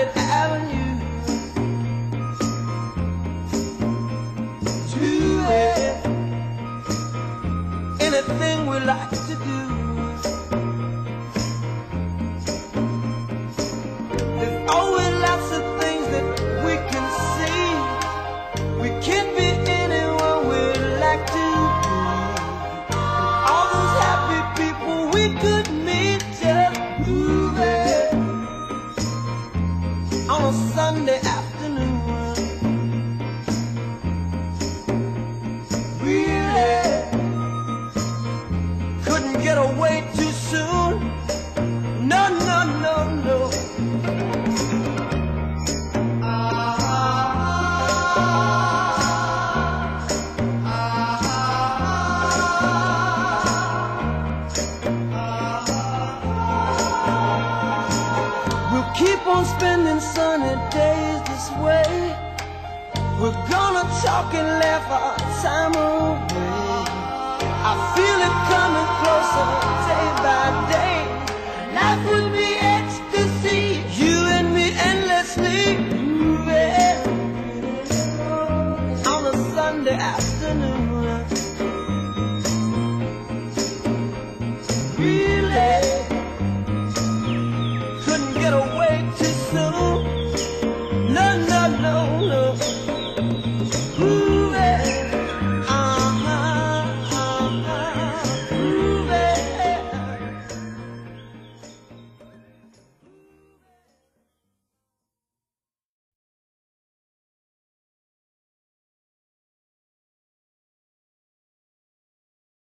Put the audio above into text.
crowded avenue to it. Anything we like to do. There's always lots of things that we can see. We can be anyone we'd like to be. And all those happy people we could meet just moving on a Sunday afternoon. Really couldn't get away too soon. No, no, no, no. We'll keep on spending sunny days this way. We're gonna talk and laugh our time away. I feel it coming closer day by day. Life would be